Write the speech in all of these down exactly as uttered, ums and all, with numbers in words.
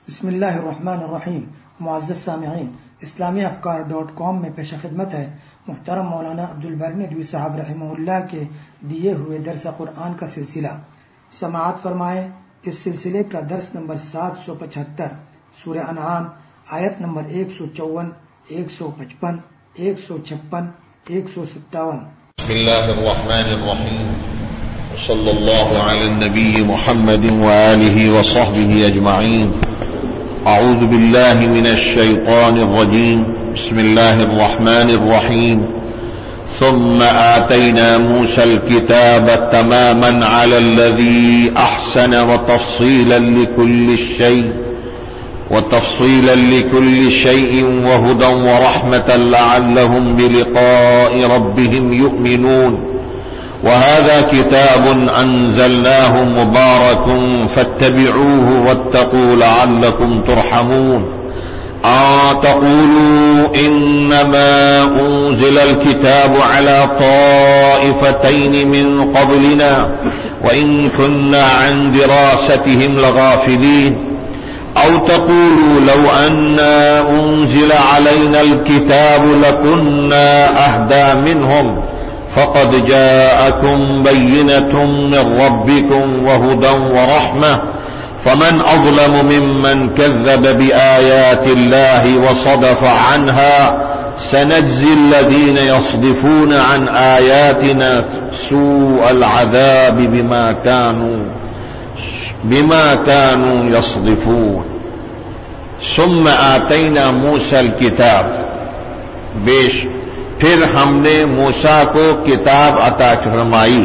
بسم اللہ الرحمن الرحیم. معزز سامعین، اسلامی افکار ڈاٹ کام میں پیش خدمت ہے محترم مولانا عبدالباری ندوی صاحب رحمہ اللہ کے دیے ہوئے درس قرآن کا سلسلہ. سماعت فرمائے. اس سلسلے کا درس نمبر سات سو پچہتر، سورہ انعام، آیت نمبر ایک سو چون، ایک سو پچپن، ایک سو چھپن، ایک سو ستاون. بسم اللہ الرحمن الرحیم. صلی اللہ علی النبی محمد وآلہ وصحبہ اجمعین. اعوذ باللہ من الشیطان الرجیم. بسم اللہ الرحمن الرحیم. ثم آتينا موسى الكتاب تماما على الذي أحسن وتفصيلا لكل شيء وتفصيلا لكل شيء وهدى ورحمة لعلهم بلقاء ربهم يؤمنون. وهذا كتاب أنزلناه مبارك فاتبعوه واتقوا لعلكم ترحمون. أن تقولوا إنما أنزل الكتاب على طائفتين من قبلنا وإن كنا عن دراستهم لغافلين. أو تقولوا لو أنا أنزل علينا الكتاب لكنا أهدى منهم فقد جاءكم بينة من ربكم وهدى ورحمة فمن أظلم ممن كذب بآيات الله وصدف عنها سنجزي الذين يصدفون عن آياتنا سوء العذاب بما كانوا بما كانوا يصدفون. ثم آتينا موسى الكتاب، بیش پھر ہم نے موسیٰ کو کتاب عطا فرمائی.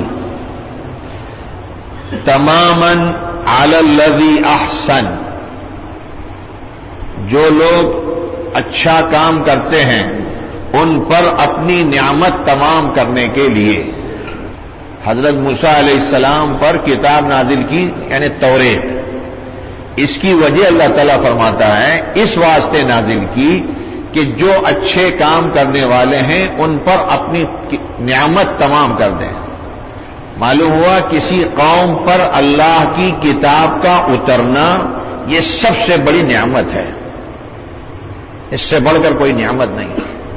تماماً علی الذی احسن، جو لوگ اچھا کام کرتے ہیں ان پر اپنی نعمت تمام کرنے کے لیے حضرت موسیٰ علیہ السلام پر کتاب نازل کی، یعنی توریت. اس کی وجہ اللہ تعالیٰ فرماتا ہے اس واسطے نازل کی کہ جو اچھے کام کرنے والے ہیں ان پر اپنی نعمت تمام کر دیں. معلوم ہوا کسی قوم پر اللہ کی کتاب کا اترنا یہ سب سے بڑی نعمت ہے، اس سے بڑھ کر کوئی نعمت نہیں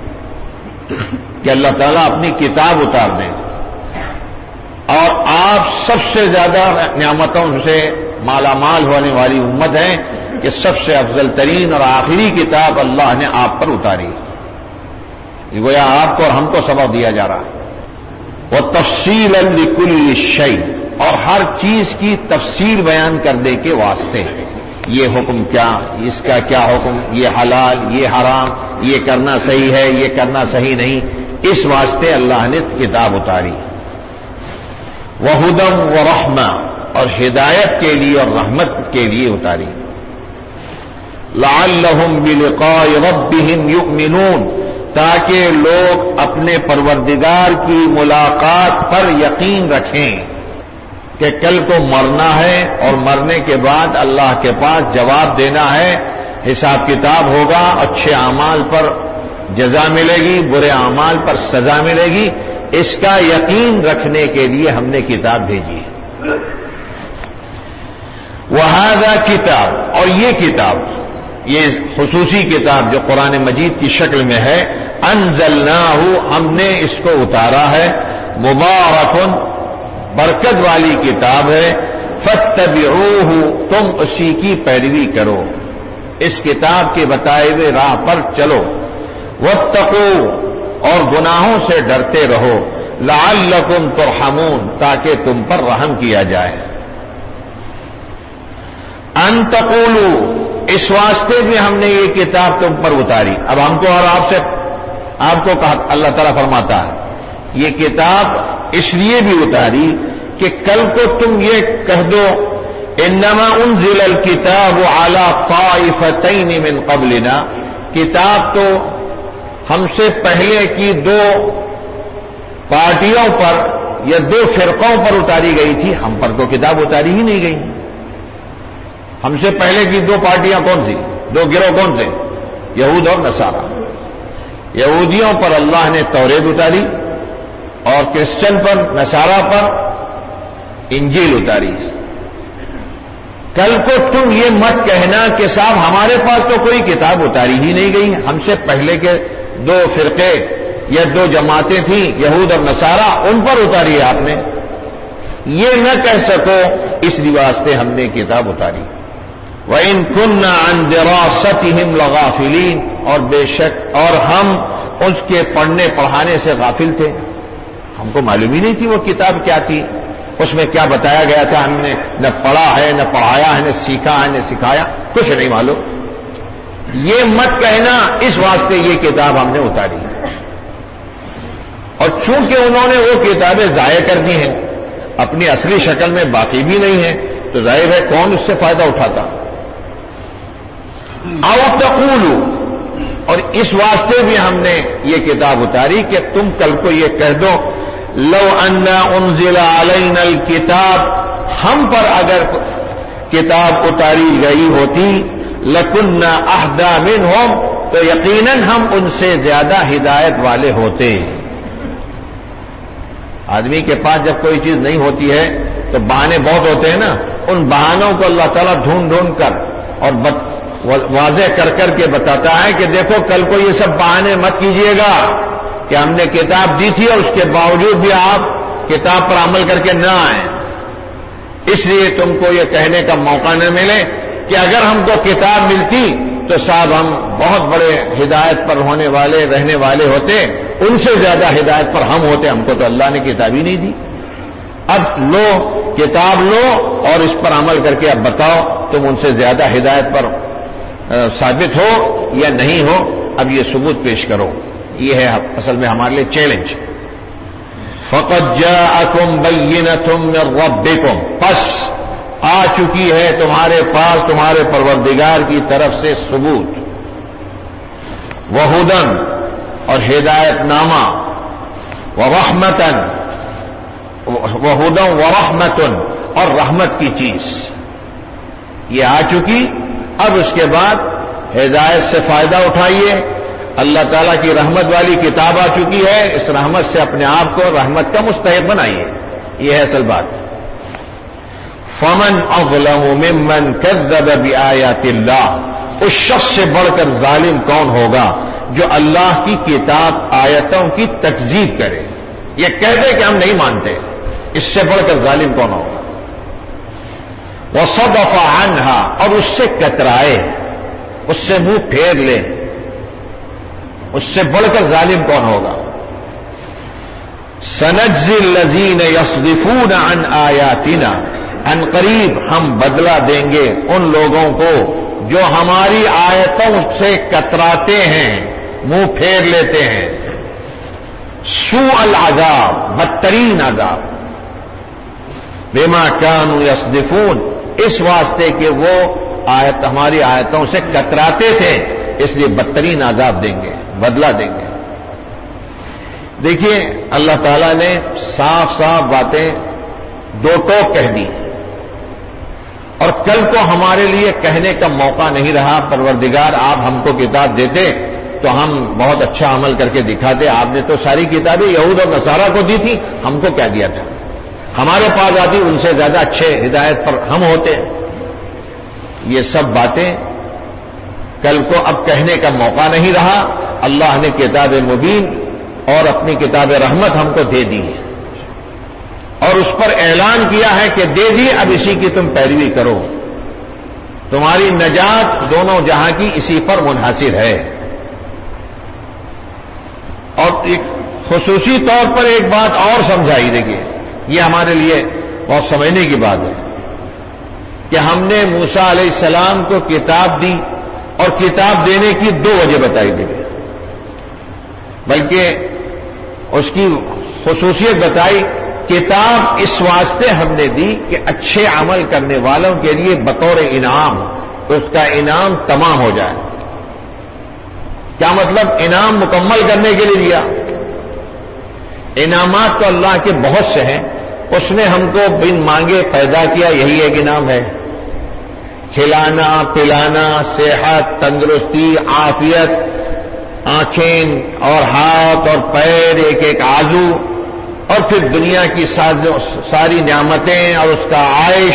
کہ اللہ تعالیٰ اپنی کتاب اتار دیں. اور آپ سب سے زیادہ نعمتوں سے مالا مال ہونے والی امت ہے کہ سب سے افضل ترین اور آخری کتاب اللہ نے آپ پر اتاری. گویا آپ کو اور ہم کو سبق دیا جا رہا ہے. وَتَفْصِيلًا لِكُلِّ شَيْءٍ، اور ہر چیز کی تفصیل بیان کرنے کے واسطے یہ حکم کیا، اس کا کیا حکم، یہ حلال، یہ حرام، یہ کرنا صحیح ہے، یہ کرنا صحیح نہیں، اس واسطے اللہ نے کتاب اتاری. وَهُدًى وَرَحْمَةً، اور ہدایت کے لیے اور رحمت کے لیے اتاری. لَعَلَّهُمْ بِلِقَاءِ رَبِّهِمْ يُؤْمِنُونَ، تاکہ لوگ اپنے پروردگار کی ملاقات پر یقین رکھیں کہ کل کو مرنا ہے اور مرنے کے بعد اللہ کے پاس جواب دینا ہے، حساب کتاب ہوگا، اچھے اعمال پر جزا ملے گی، برے اعمال پر سزا ملے گی. اس کا یقین رکھنے کے لیے ہم نے کتاب بھیجی. وَهَذَا کتاب، اور یہ کتاب، یہ خصوصی کتاب جو قرآن مجید کی شکل میں ہے، انزلناہ، ہم نے اس کو اتارا ہے، مبارکن، برکت والی کتاب ہے، فاتبعوہ، تم اسی کی پیروی کرو، اس کتاب کے بتائے ہوئے راہ پر چلو. واتقوا، اور گناہوں سے ڈرتے رہو، لعلکم ترحمون، تاکہ تم پر رحم کیا جائے. ان تقولوا، اس واسطے بھی ہم نے یہ کتاب تم پر اتاری. اب ہم کو اور آپ سے آپ کو کہا اللہ تعالیٰ فرماتا ہے یہ کتاب اس لیے بھی اتاری کہ کل کو تم یہ کہہ دو انما انزل الکتاب علی طائفتین من قبلنا، کتاب تو ہم سے پہلے کی دو پارٹیوں پر یا دو فرقوں پر اتاری گئی تھی، ہم پر تو کتاب اتاری ہی نہیں گئی. ہم سے پہلے کی دو پارٹیاں کون سی، دو گروہ کون سے؟ یہود اور نصارہ. یہودیوں پر اللہ نے توریت اتاری اور کرسچن پر، نصارہ پر انجیل اتاری. کل کو تم یہ مت کہنا کہ صاحب ہمارے پاس تو کوئی کتاب اتاری ہی نہیں گئی، ہم سے پہلے کے دو فرقے یا دو جماعتیں تھیں یہود اور نصارہ، ان پر اتاری ہے آپ نے، یہ نہ کہہ سکو اس واسطے ہم نے کتاب اتاری۔ وَإِن كُنَّا عَن دِرَاسَتِهِمْ لَغَافِلِينَ، اور بے شک اور ہم اس کے پڑھنے پڑھانے سے غافل تھے، ہم کو معلوم ہی نہیں تھی وہ کتاب کیا تھی، اس میں کیا بتایا گیا تھا، ہم نے نہ پڑھا ہے نہ پڑھایا ہے نہ سیکھا ہے نہ سکھایا، کچھ نہیں معلوم۔ یہ مت کہنا اس واسطے یہ کتاب ہم نے اتاری، اور چونکہ انہوں نے وہ کتابیں ضائع کر دی ہیں، اپنی اصلی شکل میں باقی بھی نہیں ہیں، تو ظاہر ہے کون اس سے فائدہ اٹھاتا۔ او تقولوا، اور اس واسطے بھی ہم نے یہ کتاب اتاری کہ تم کل کو یہ کہہ دو لو ان انزل علینا الکتاب، ہم پر اگر کتاب اتاری گئی ہوتی لکننا اہدی منہم، تو یقیناً ہم ان سے زیادہ ہدایت والے ہوتے۔ آدمی کے پاس جب کوئی چیز نہیں ہوتی ہے تو بہانے بہت ہوتے ہیں نا، ان بہانوں کو اللہ تعالیٰ ڈھونڈ ڈھونڈ کر اور واضح کر کر کے بتاتا ہے کہ دیکھو کل کو یہ سب بہانے مت کیجیے گا کہ ہم نے کتاب دی تھی اور اس کے باوجود بھی آپ کتاب پر عمل کر کے نہ آئیں، اس لیے تم کو یہ کہنے کا موقع نہ ملے کہ اگر ہم کو کتاب ملتی تو صاحب ہم بہت بڑے ہدایت پر ہونے والے رہنے والے ہوتے، ان سے زیادہ ہدایت پر ہم ہوتے، ہم کو تو اللہ نے کتاب ہی نہیں دی۔ اب لو کتاب لو اور اس پر عمل کر کے اب بتاؤ تم ان سے زیادہ ہدایت پر ثابت ہو یا نہیں ہو، اب یہ ثبوت پیش کرو۔ یہ ہے اصل میں ہمارے لیے چیلنج۔ فَقَدْ جَاءَكُمْ بَيِّنَةٌ مِّن رَّبِّكُمْ، پس آ چکی ہے تمہارے پاس تمہارے پروردگار کی طرف سے ثبوت، وَهُدًى، اور ہدایت نامہ، وَرَحْمَةً، وَهُدًى وَرَحْمَةٌ، اور رحمت کی چیز یہ آ چکی۔ اب اس کے بعد ہدایت سے فائدہ اٹھائیے، اللہ تعالیٰ کی رحمت والی کتاب آ چکی ہے، اس رحمت سے اپنے آپ کو رحمت کا مستحق بنائیے، یہ ہے اصل بات۔ فَمَنْ أَظْلَمُ مِمَّنْ كَذَّبَ بِآيَاتِ اللَّهِ، اس شخص سے بڑھ کر ظالم کون ہوگا جو اللہ کی کتاب آیتوں کی تکذیب کرے، یہ کہہ دے کہ ہم نہیں مانتے، اس سے بڑھ کر ظالم کون ہوگا۔ وَصَدَفَ عَنْهَا، اور اس سے کترائے، اس سے منہ پھیر لے، اس سے بڑھ کر ظالم کون ہوگا۔ سَنَجْزِي الَّذِينَ يَصْدِفُونَ عَنْ آيَاتِنَا، ان قریب ہم بدلہ دیں گے ان لوگوں کو جو ہماری آیتوں سے کتراتے ہیں، منہ پھیر لیتے ہیں۔ سوء العذاب، بدترین عذاب، بما كانوا يصدفون، اس واسطے کہ وہ آیت ہماری آیتوں سے کتراتے تھے، اس لیے بدترین عذاب دیں گے، بدلہ دیں گے۔ دیکھیے اللہ تعالیٰ نے صاف صاف باتیں دو ٹوک کہہ دی، اور کل کو ہمارے لیے کہنے کا موقع نہیں رہا پروردگار آپ ہم کو کتاب دیتے تو ہم بہت اچھا عمل کر کے دکھاتے، آپ نے تو ساری کتابیں یہود اور نصارہ کو دی تھی، ہم کو کیا دیا تھا، ہمارے پاس آتی ان سے زیادہ اچھے ہدایت پر ہم ہوتے۔ یہ سب باتیں کل کو اب کہنے کا موقع نہیں رہا، اللہ نے کتاب مبین اور اپنی کتاب رحمت ہم کو دے دی ہے، اور اس پر اعلان کیا ہے کہ دے دی، اب اسی کی تم پیروی کرو، تمہاری نجات دونوں جہاں کی اسی پر منحصر ہے۔ اور ایک خصوصی طور پر ایک بات اور سمجھائی، دیکھیے یہ ہمارے لیے بہت سمجھنے کی بات ہے کہ ہم نے موسیٰ علیہ السلام کو کتاب دی، اور کتاب دینے کی دو وجہ بتائی دی، بلکہ اس کی خصوصیت بتائی، کتاب اس واسطے ہم نے دی کہ اچھے عمل کرنے والوں کے لیے بطور انعام اس کا انعام تمام ہو جائے۔ کیا مطلب؟ انعام مکمل کرنے کے لیے دیا۔ انعامات تو اللہ کے بہت سے ہیں، اس نے ہم کو بن مانگے پیدا کیا، یہی ایک انعام ہے۔ کھلانا پلانا، صحت، تندرستی، عافیت، آنکھیں اور ہاتھ اور پیر، ایک ایک عضو، اور پھر دنیا کی ساری نعمتیں اور اس کا عائش،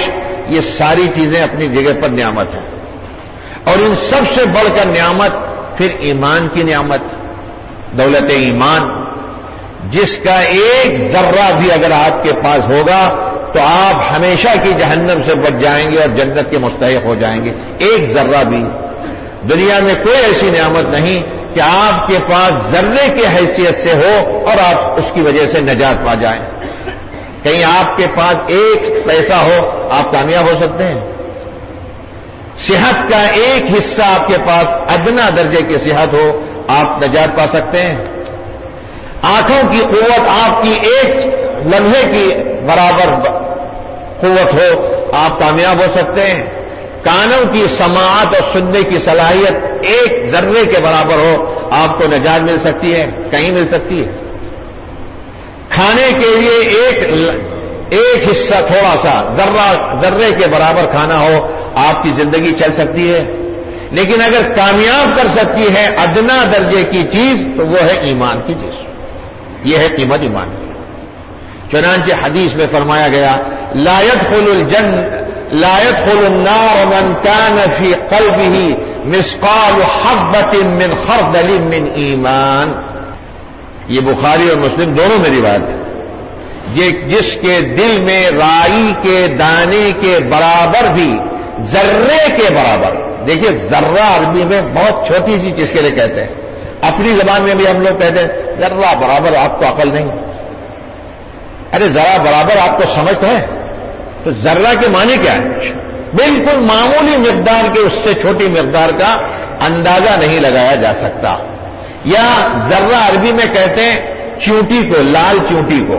یہ ساری چیزیں اپنی جگہ پر نعمت ہیں، اور ان سب سے بڑھ کر نعمت پھر ایمان کی نعمت، دولت ایمان، جس کا ایک ذرہ بھی اگر آپ کے پاس ہوگا تو آپ ہمیشہ کی جہنم سے بچ جائیں گے اور جنت کے مستحق ہو جائیں گے۔ ایک ذرہ بھی دنیا میں کوئی ایسی نعمت نہیں کہ آپ کے پاس ذرے کی حیثیت سے ہو اور آپ اس کی وجہ سے نجات پا جائیں۔ کہیں آپ کے پاس ایک پیسہ ہو آپ کامیاب ہو سکتے ہیں؟ صحت کا ایک حصہ آپ کے پاس ادنا درجے کی صحت ہو آپ نجات پا سکتے ہیں؟ آنکھوں کی قوت آپ کی ایک لمحے کی برابر قوت ہو آپ کامیاب ہو سکتے ہیں؟ کانوں کی سماعت اور سننے کی صلاحیت ایک ذرے کے برابر ہو آپ کو نجات مل سکتی ہے؟ کہیں مل سکتی ہے؟ کھانے کے لیے ایک ایک حصہ تھوڑا سا ذرہ ذرے کے برابر کھانا ہو آپ کی زندگی چل سکتی ہے؟ لیکن اگر کامیاب کر سکتی ہے ادنا درجے کی چیز تو وہ ہے ایمان کی چیز، یہ ہے قیمت ایمان کی۔ چنانچہ حدیث میں فرمایا گیا لا يدخل الجن لا يدخل النار من كان في قلبه مثقال حبة من خردل من ایمان۔ یہ بخاری اور مسلم دونوں میں روایت ہے۔ یہ جس کے دل میں رائی کے دانے کے برابر بھی ذرے کے برابر، دیکھیے ذرہ عربی میں بہت چھوٹی سی چیز کے لیے کہتے ہیں، اپنی زبان میں بھی ہم لوگ کہتے ہیں ذرہ برابر، آپ کو عقل نہیں؟ ارے ذرا برابر آپ کو سمجھ ہے تو ذرہ کے معنی کیا ہے؟ بالکل معمولی مقدار کے اس سے چھوٹی مقدار کا اندازہ نہیں لگایا جا سکتا۔ یا ذرہ عربی میں کہتے ہیں چونٹی کو، لال چونٹی کو۔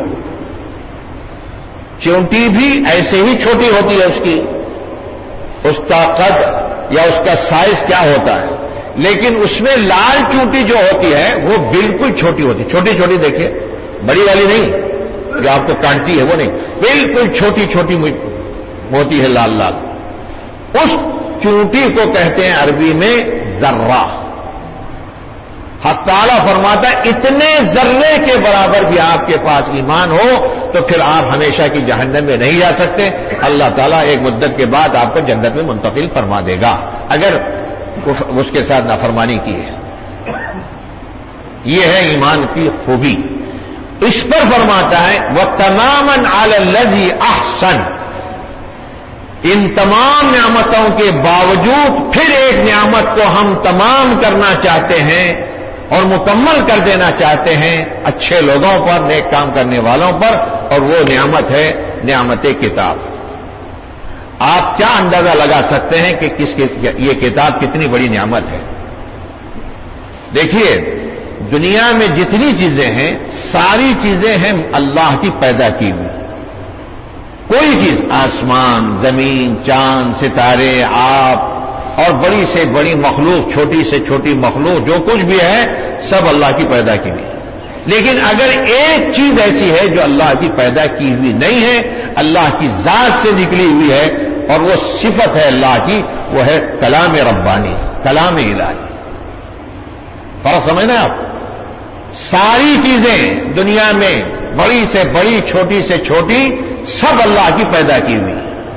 چونٹی بھی ایسے ہی چھوٹی ہوتی ہے، اس کی اس کا قد یا اس کا سائز کیا ہوتا ہے، لیکن اس میں لال چونٹی جو ہوتی ہے وہ بالکل چھوٹی ہوتی ہے، چھوٹی چھوٹی دیکھیے، بڑی والی نہیں جو آپ کو کانٹتی ہے وہ نہیں، بالکل چھوٹی چھوٹی ہوتی ہے لال لال۔ اس چونٹی کو کہتے ہیں عربی میں ذرہ۔ حق تعالیٰ فرماتا ہے اتنے ذرے کے برابر بھی آپ کے پاس ایمان ہو تو پھر آپ ہمیشہ کی جہنم میں نہیں جا سکتے، اللہ تعالیٰ ایک مدت کے بعد آپ کو جنت میں منتقل فرما دے گا اگر اس کے ساتھ نافرمانی کی ہے۔ یہ ہے ایمان کی خوبی۔ اس پر فرماتا ہے وَتَمَامًا عَلَى الَّذِي أَحْسَنَ، ان تمام نعمتوں کے باوجود پھر ایک نعمت کو ہم تمام کرنا چاہتے ہیں اور مکمل کر دینا چاہتے ہیں اچھے لوگوں پر، نیک کام کرنے والوں پر، اور وہ نعمت ہے نعمت کتاب۔ آپ کیا اندازہ لگا سکتے ہیں کہ کس یہ کتاب کتنی بڑی نعمت ہے؟ دیکھیے دنیا میں جتنی چیزیں ہیں ساری چیزیں ہیں اللہ کی پیدا کی ہوئی۔ کوئی چیز آسمان، زمین، چاند، ستارے، آپ اور بڑی سے بڑی مخلوق، چھوٹی سے چھوٹی مخلوق، جو کچھ بھی ہے سب اللہ کی پیدا کی ہوئی۔ لیکن اگر ایک چیز ایسی ہے جو اللہ کی پیدا کی ہوئی نہیں ہے، اللہ کی ذات سے نکلی ہوئی ہے اور وہ صفت ہے اللہ کی، وہ ہے کلام ربانی، کلام الہی۔ فرق سمجھنا آپ؟ ساری چیزیں دنیا میں بڑی سے بڑی، چھوٹی سے چھوٹی، سب اللہ کی پیدا کی ہوئی۔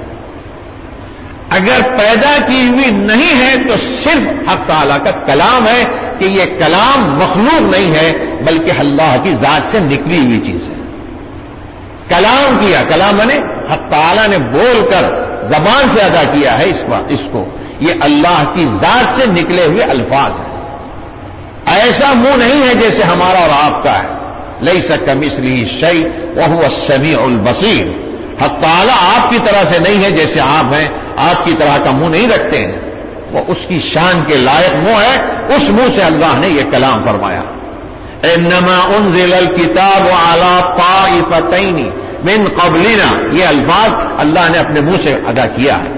اگر پیدا کی ہوئی نہیں ہے تو صرف حق تعالیٰ کا کلام ہے کہ یہ کلام مخلوق نہیں ہے بلکہ اللہ کی ذات سے نکلی ہوئی چیز ہے۔ کلام کیا، کلام نے حق تعالیٰ نے بول کر زبان سے ادا کیا ہے اس بات اس کو، یہ اللہ کی ذات سے نکلے ہوئے الفاظ ہیں۔ ایسا منہ نہیں ہے جیسے ہمارا اور آپ کا ہے، لیس کمثلہ شیء وہو السمیع البصیر۔ حق تعالیٰ آپ کی طرح سے نہیں ہے جیسے آپ ہیں، آپ کی طرح کا منہ نہیں رکھتے ہیں، وہ اس کی شان کے لائق منہ ہے، اس منہ سے اللہ نے یہ کلام فرمایا۔ انما انزل الکتاب علی طائفتین من قبلنا، یہ الفاظ اللہ نے اپنے منہ سے ادا کیا ہے۔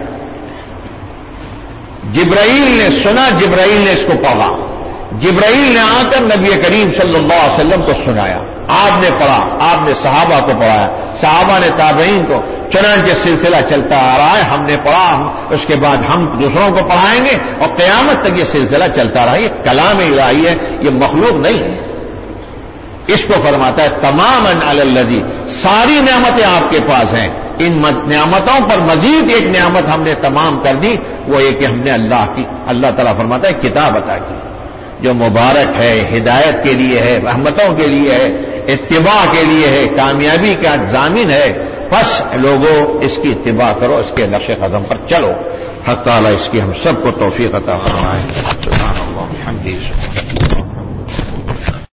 جبرائیل نے سنا، جبرائیل نے اس کو پڑھا، جبرائیل نے آ کر نبی کریم صلی اللہ علیہ وسلم کو سنایا، آپ نے پڑھا، آپ نے صحابہ کو پڑھایا، صحابہ نے تابعین کو، چنانچہ سلسلہ چلتا آ رہا ہے۔ ہم نے پڑھا، اس کے بعد ہم دوسروں کو پڑھائیں گے اور قیامت تک یہ سلسلہ چلتا رہا۔ یہ کلام الہی ہے، یہ مخلوق نہیں ہے۔ اس کو فرماتا ہے تماماً علی الذی، ساری نعمتیں آپ کے پاس ہیں، ان نعمتوں پر مزید ایک نعمت ہم نے تمام کر دی، وہ یہ کہ ہم نے اللہ کی اللہ تعالیٰ فرماتا ہے کتاب عطا کی جو مبارک ہے، ہدایت کے لیے ہے، رحمتوں کے لیے ہے، اتباع کے لیے ہے، کامیابی کا ضامن ہے۔ بس لوگوں اس کی اتباع کرو، اس کے نقش قدم پر چلو۔ حق تعالیٰ اس کی ہم سب کو توفیق عطا فرمائے۔ سبحان اللہ وبحمدہ۔